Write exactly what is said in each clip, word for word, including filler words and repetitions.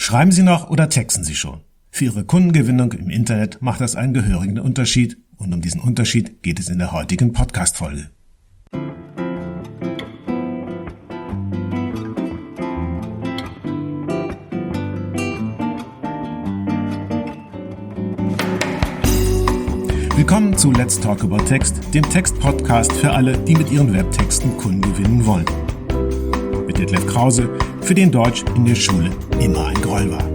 Schreiben Sie noch oder texten Sie schon? Für Ihre Kundengewinnung im Internet macht das einen gehörigen Unterschied und um diesen Unterschied geht es in der heutigen Podcast-Folge. Willkommen zu Let's Talk About Text, dem Text-Podcast für alle, die mit ihren Webtexten Kunden gewinnen wollen. Mit Detlef Krause, für den Deutsch in der Schule immer ein Gräuel war.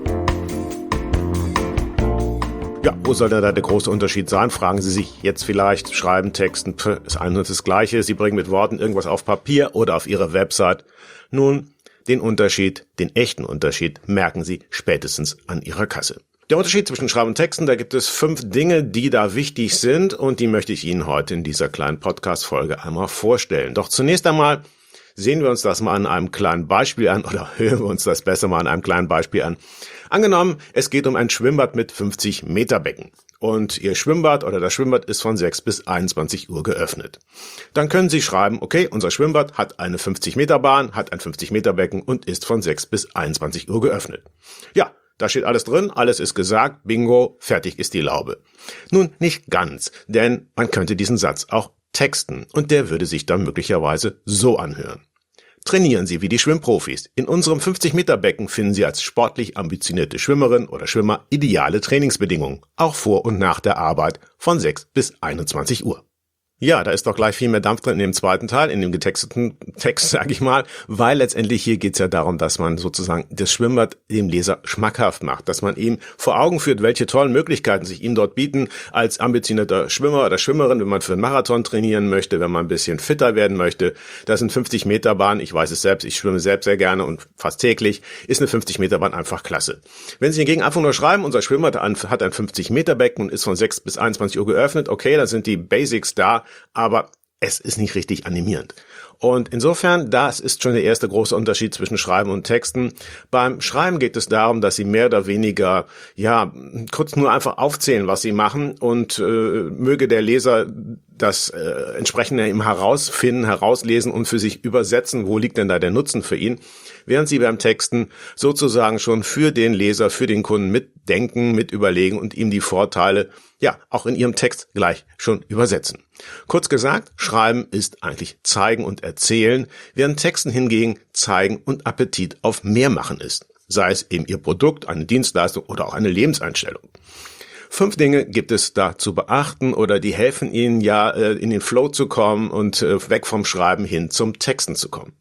Ja, wo soll denn da der große Unterschied sein? Fragen Sie sich jetzt vielleicht. Schreiben, Texten, pff, ist ein und das Gleiche. Sie bringen mit Worten irgendwas auf Papier oder auf Ihre Website. Nun, den Unterschied, den echten Unterschied, merken Sie spätestens an Ihrer Kasse. Der Unterschied zwischen Schreiben und Texten, da gibt es fünf Dinge, die da wichtig sind und die möchte ich Ihnen heute in dieser kleinen Podcast-Folge einmal vorstellen. Doch zunächst einmal sehen wir uns das mal an einem kleinen Beispiel an oder hören wir uns das besser mal an einem kleinen Beispiel an. Angenommen, es geht um ein Schwimmbad mit fünfzig Meter Becken und Ihr Schwimmbad oder das Schwimmbad ist von sechs bis einundzwanzig Uhr geöffnet. Dann können Sie schreiben, okay, unser Schwimmbad hat eine fünfzig Meter Bahn, hat ein fünfzig Meter Becken und ist von sechs bis einundzwanzig Uhr geöffnet. Ja, da steht alles drin, alles ist gesagt, bingo, fertig ist die Laube. Nun, nicht ganz, denn man könnte diesen Satz auch texten und der würde sich dann möglicherweise so anhören. Trainieren Sie wie die Schwimmprofis. In unserem fünfzig Meter Becken finden Sie als sportlich ambitionierte Schwimmerin oder Schwimmer ideale Trainingsbedingungen, auch vor und nach der Arbeit von sechs bis einundzwanzig Uhr. Ja, da ist doch gleich viel mehr Dampf drin in dem zweiten Teil, in dem getexteten Text, sage ich mal, weil letztendlich hier geht's ja darum, dass man sozusagen das Schwimmbad dem Leser schmackhaft macht, dass man ihm vor Augen führt, welche tollen Möglichkeiten sich ihm dort bieten als ambitionierter Schwimmer oder Schwimmerin, wenn man für einen Marathon trainieren möchte, wenn man ein bisschen fitter werden möchte. Das sind fünfzig Meter Bahn, ich weiß es selbst, ich schwimme selbst sehr gerne und fast täglich, ist eine fünfzig Meter Bahn einfach klasse. Wenn Sie hingegen einfach nur schreiben, unser Schwimmbad hat ein fünfzig Meter Becken und ist von sechs bis einundzwanzig Uhr geöffnet, okay, dann sind die Basics da, aber es ist nicht richtig animierend. Und insofern, das ist schon der erste große Unterschied zwischen Schreiben und Texten. Beim Schreiben geht es darum, dass Sie mehr oder weniger, ja, kurz nur einfach aufzählen, was Sie machen und äh, möge der Leser das äh, entsprechende eben herausfinden, herauslesen und für sich übersetzen, wo liegt denn da der Nutzen für ihn, während Sie beim Texten sozusagen schon für den Leser, für den Kunden mitdenken, mit überlegen und ihm die Vorteile, ja, auch in Ihrem Text gleich schon übersetzen. Kurz gesagt, Schreiben ist eigentlich Zeigen und Erzählen, während Texten hingegen Zeigen und Appetit auf mehr machen ist, sei es eben Ihr Produkt, eine Dienstleistung oder auch eine Lebenseinstellung. Fünf Dinge gibt es da zu beachten oder die helfen Ihnen ja, in den Flow zu kommen und weg vom Schreiben hin zum Texten zu kommen.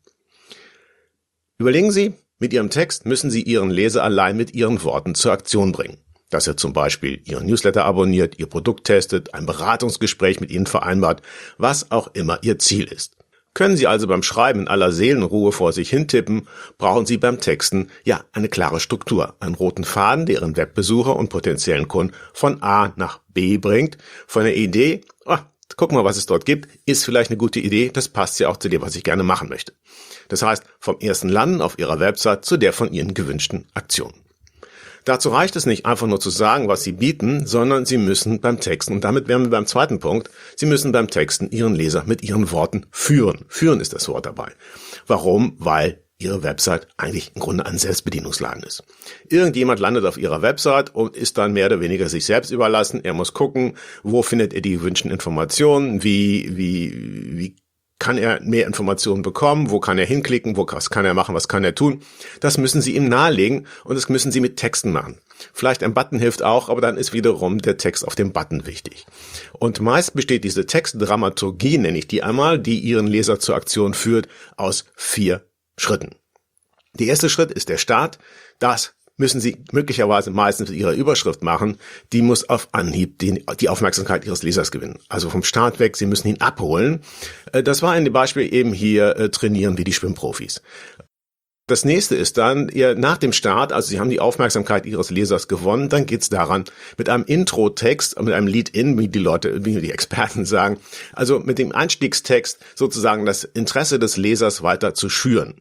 Überlegen Sie, mit Ihrem Text müssen Sie Ihren Leser allein mit Ihren Worten zur Aktion bringen. Dass er zum Beispiel Ihren Newsletter abonniert, Ihr Produkt testet, ein Beratungsgespräch mit Ihnen vereinbart, was auch immer Ihr Ziel ist. Können Sie also beim Schreiben in aller Seelenruhe vor sich hintippen, brauchen Sie beim Texten ja eine klare Struktur, einen roten Faden, der Ihren Webbesucher und potenziellen Kunden von A nach B bringt, von der Idee, oh, guck mal, was es dort gibt, ist vielleicht eine gute Idee, das passt ja auch zu dem, was ich gerne machen möchte. Das heißt, vom ersten Landen auf Ihrer Website zu der von Ihnen gewünschten Aktion. Dazu reicht es nicht einfach nur zu sagen, was Sie bieten, sondern Sie müssen beim Texten, und damit wären wir beim zweiten Punkt, Sie müssen beim Texten Ihren Leser mit Ihren Worten führen. Führen ist das Wort dabei. Warum? Weil Ihre Website eigentlich im Grunde ein Selbstbedienungsladen ist. Irgendjemand landet auf Ihrer Website und ist dann mehr oder weniger sich selbst überlassen. Er muss gucken, wo findet er die gewünschten Informationen, wie, wie, wie kann er mehr Informationen bekommen, wo kann er hinklicken, wo, was kann er machen, was kann er tun. Das müssen Sie ihm nahelegen und das müssen Sie mit Texten machen. Vielleicht ein Button hilft auch, aber dann ist wiederum der Text auf dem Button wichtig. Und meist besteht diese Textdramaturgie, nenne ich die einmal, die Ihren Leser zur Aktion führt, aus vier Schritten. Der erste Schritt ist der Start. Das müssen Sie möglicherweise meistens mit Ihrer Überschrift machen. Die muss auf Anhieb die, die Aufmerksamkeit Ihres Lesers gewinnen. Also vom Start weg, Sie müssen ihn abholen. Das war in dem Beispiel eben hier äh, trainieren wie die Schwimmprofis. Das nächste ist dann, ihr nach dem Start, also Sie haben die Aufmerksamkeit Ihres Lesers gewonnen, dann geht's daran, mit einem Intro-Text, mit einem Lead-In, wie die Leute, wie die Experten sagen, also mit dem Einstiegstext sozusagen das Interesse des Lesers weiter zu schüren.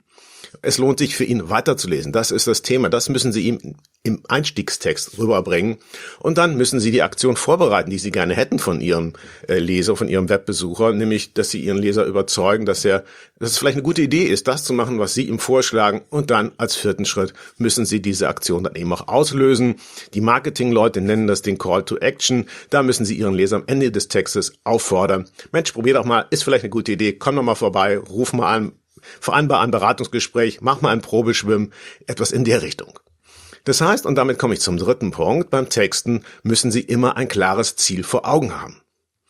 Es lohnt sich für ihn weiterzulesen. Das ist das Thema. Das müssen Sie ihm im Einstiegstext rüberbringen. Und dann müssen Sie die Aktion vorbereiten, die Sie gerne hätten von Ihrem äh, Leser, von Ihrem Webbesucher, nämlich, dass Sie Ihren Leser überzeugen, dass er, dass es vielleicht eine gute Idee ist, das zu machen, was Sie ihm vorschlagen. Und dann als vierten Schritt müssen Sie diese Aktion dann eben auch auslösen. Die Marketingleute nennen das den Call to Action. Da müssen Sie Ihren Leser am Ende des Textes auffordern. Mensch, probier doch mal, ist vielleicht eine gute Idee, komm doch mal vorbei, ruf mal an, vereinbar ein Beratungsgespräch, mach mal ein Probeschwimmen, etwas in der Richtung. Das heißt, und damit komme ich zum dritten Punkt, beim Texten müssen Sie immer ein klares Ziel vor Augen haben.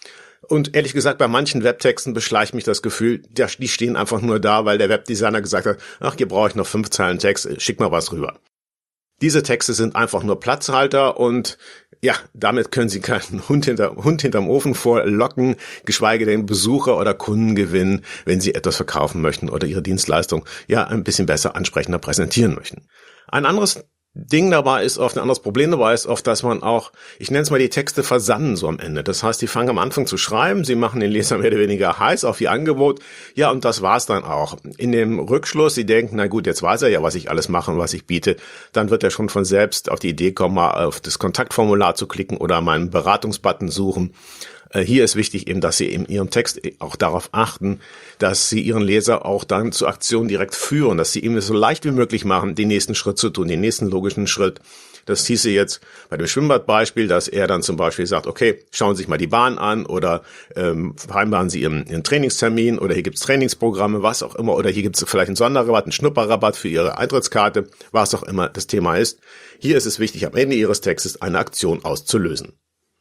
Und ehrlich gesagt, bei manchen Webtexten beschleicht mich das Gefühl, die stehen einfach nur da, weil der Webdesigner gesagt hat, ach, hier brauche ich noch fünf Zeilen Text, schick mal was rüber. Diese Texte sind einfach nur Platzhalter und ja, damit können Sie keinen Hund, hinter, Hund hinterm Ofen vorlocken, geschweige denn Besucher oder Kunden gewinnen, wenn Sie etwas verkaufen möchten oder Ihre Dienstleistung ja ein bisschen besser ansprechender präsentieren möchten. Ein anderes Ding dabei ist oft, ein anderes Problem dabei ist oft, dass man auch, ich nenne es mal die Texte versanden so am Ende. Das heißt, die fangen am Anfang zu schreiben, sie machen den Leser mehr oder weniger heiß auf ihr Angebot. Ja, und das war's dann auch. In dem Rückschluss, sie denken, na gut, jetzt weiß er ja, was ich alles mache und was ich biete. Dann wird er schon von selbst auf die Idee kommen, mal auf das Kontaktformular zu klicken oder meinen Beratungsbutton suchen. Hier ist wichtig eben, dass Sie in Ihrem Text auch darauf achten, dass Sie Ihren Leser auch dann zur Aktion direkt führen, dass Sie ihm es so leicht wie möglich machen, den nächsten Schritt zu tun, den nächsten logischen Schritt. Das hieße jetzt bei dem Schwimmbadbeispiel, dass er dann zum Beispiel sagt, okay, schauen Sie sich mal die Bahn an oder ähm, vereinbaren Sie Ihren, Ihren Trainingstermin oder hier gibt's Trainingsprogramme, was auch immer, oder hier gibt's vielleicht einen Sonderrabatt, einen Schnupperrabatt für Ihre Eintrittskarte, was auch immer das Thema ist. Hier ist es wichtig, am Ende Ihres Textes eine Aktion auszulösen.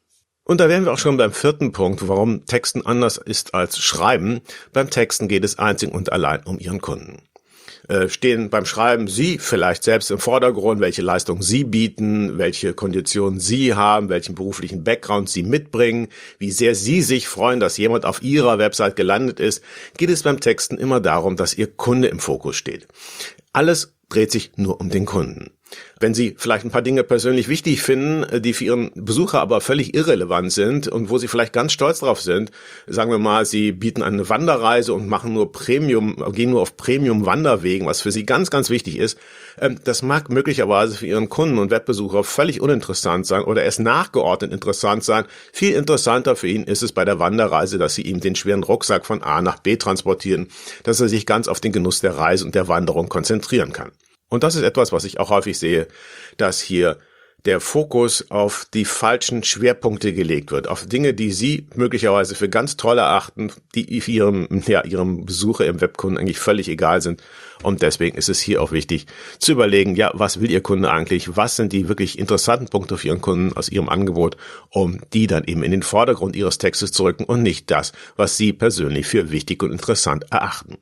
Und da wären wir auch schon beim vierten Punkt, warum Texten anders ist als Schreiben. Beim Texten geht es einzig und allein um Ihren Kunden. Äh, stehen beim Schreiben Sie vielleicht selbst im Vordergrund, welche Leistung Sie bieten, welche Konditionen Sie haben, welchen beruflichen Background Sie mitbringen, wie sehr Sie sich freuen, dass jemand auf Ihrer Website gelandet ist, geht es beim Texten immer darum, dass Ihr Kunde im Fokus steht. Alles dreht sich nur um den Kunden. Wenn Sie vielleicht ein paar Dinge persönlich wichtig finden, die für Ihren Besucher aber völlig irrelevant sind und wo Sie vielleicht ganz stolz drauf sind, sagen wir mal, Sie bieten eine Wanderreise und machen nur Premium, gehen nur auf Premium-Wanderwegen, was für Sie ganz, ganz wichtig ist, das mag möglicherweise für Ihren Kunden und Webbesucher völlig uninteressant sein oder erst nachgeordnet interessant sein. Viel interessanter für ihn ist es bei der Wanderreise, dass Sie ihm den schweren Rucksack von A nach B transportieren, dass er sich ganz auf den Genuss der Reise und der Wanderung konzentrieren kann. Und das ist etwas, was ich auch häufig sehe, dass hier der Fokus auf die falschen Schwerpunkte gelegt wird, auf Dinge, die Sie möglicherweise für ganz toll erachten, die Ihrem, ja, Ihrem Besucher, Ihrem Webkunden eigentlich völlig egal sind. Und deswegen ist es hier auch wichtig zu überlegen, ja, was will Ihr Kunde eigentlich? Was sind die wirklich interessanten Punkte für Ihren Kunden aus Ihrem Angebot, um die dann eben in den Vordergrund Ihres Textes zu rücken und nicht das, was Sie persönlich für wichtig und interessant erachten.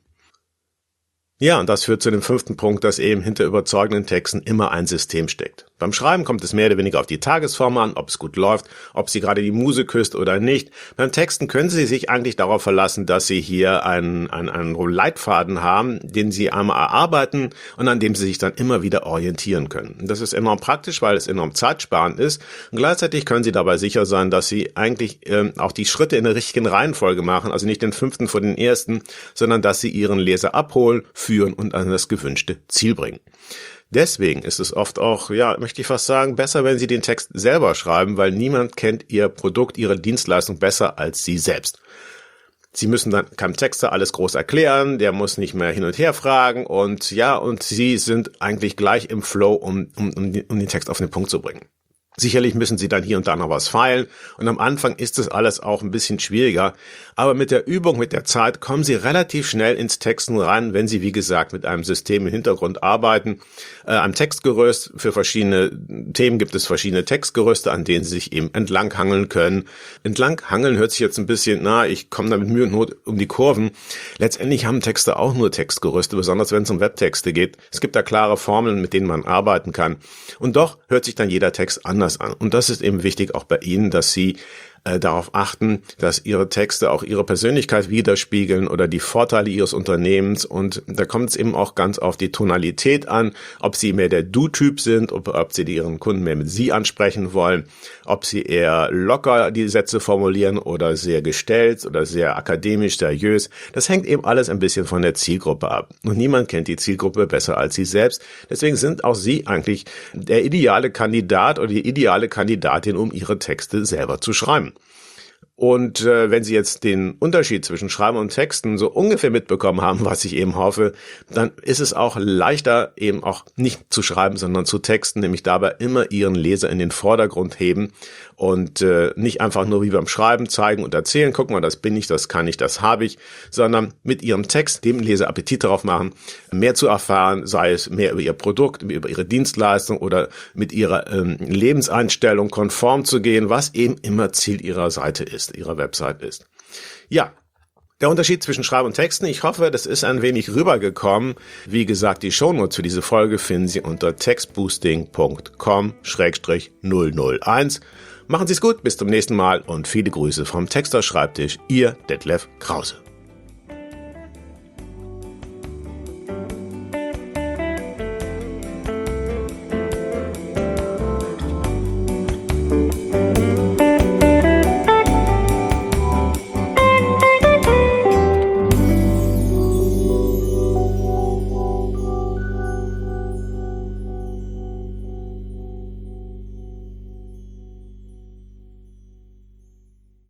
Ja, und das führt zu dem fünften Punkt, dass eben hinter überzeugenden Texten immer ein System steckt. Beim Schreiben kommt es mehr oder weniger auf die Tagesform an, ob es gut läuft, ob Sie gerade die Muse küsst oder nicht. Beim Texten können Sie sich eigentlich darauf verlassen, dass Sie hier einen, einen, einen Leitfaden haben, den Sie einmal erarbeiten und an dem Sie sich dann immer wieder orientieren können. Das ist enorm praktisch, weil es enorm zeitsparend ist. Und gleichzeitig können Sie dabei sicher sein, dass Sie eigentlich ähm, auch die Schritte in der richtigen Reihenfolge machen, also nicht den fünften vor den ersten, sondern dass Sie Ihren Leser abholen, führen und an das gewünschte Ziel bringen. Deswegen ist es oft auch, ja, möchte ich fast sagen, besser, wenn Sie den Text selber schreiben, weil niemand kennt Ihr Produkt, Ihre Dienstleistung besser als Sie selbst. Sie müssen dann keinem Texter alles groß erklären, der muss nicht mehr hin und her fragen und ja, und Sie sind eigentlich gleich im Flow, um, um, um den Text auf den Punkt zu bringen. Sicherlich müssen Sie dann hier und da noch was feilen und am Anfang ist das alles auch ein bisschen schwieriger, aber mit der Übung, mit der Zeit kommen Sie relativ schnell ins Texten rein, wenn Sie, wie gesagt, mit einem System im Hintergrund arbeiten. Äh, am Textgerüst für verschiedene Themen gibt es verschiedene Textgerüste, an denen Sie sich eben entlanghangeln können. Entlanghangeln hört sich jetzt ein bisschen, na, ich komme da mit Mühe und Not um die Kurven. Letztendlich haben Texte auch nur Textgerüste, besonders wenn es um Webtexte geht. Es gibt da klare Formeln, mit denen man arbeiten kann. Und doch hört sich dann jeder Text anders an. Und das ist eben wichtig auch bei Ihnen, dass Sie äh, darauf achten, dass ihre Texte auch ihre Persönlichkeit widerspiegeln oder die Vorteile ihres Unternehmens. Und da kommt es eben auch ganz auf die Tonalität an, ob sie mehr der Du-Typ sind, ob, ob sie ihren Kunden mehr mit Sie ansprechen wollen, ob sie eher locker die Sätze formulieren oder sehr gestellt oder sehr akademisch, seriös. Das hängt eben alles ein bisschen von der Zielgruppe ab. Und niemand kennt die Zielgruppe besser als Sie selbst. Deswegen sind auch Sie eigentlich der ideale Kandidat oder die ideale Kandidatin, um Ihre Texte selber zu schreiben. Und äh, wenn Sie jetzt den Unterschied zwischen Schreiben und Texten so ungefähr mitbekommen haben, was ich eben hoffe, dann ist es auch leichter, eben auch nicht zu schreiben, sondern zu texten, nämlich dabei immer Ihren Leser in den Vordergrund heben und äh, nicht einfach nur wie beim Schreiben zeigen und erzählen, guck mal, das bin ich, das kann ich, das habe ich, sondern mit Ihrem Text dem Leser Appetit darauf machen, mehr zu erfahren, sei es mehr über Ihr Produkt, über Ihre Dienstleistung oder mit Ihrer ähm, Lebenseinstellung konform zu gehen, was eben immer Ziel Ihrer Seite ist, Ihrer Website ist. Ja, der Unterschied zwischen Schreiben und Texten, ich hoffe, das ist ein wenig rübergekommen. Wie gesagt, die Shownotes für diese Folge finden Sie unter textboosting punkt com Schrägstrich null null eins. Machen Sie es gut, bis zum nächsten Mal und viele Grüße vom Texter Schreibtisch, Ihr Detlef Krause.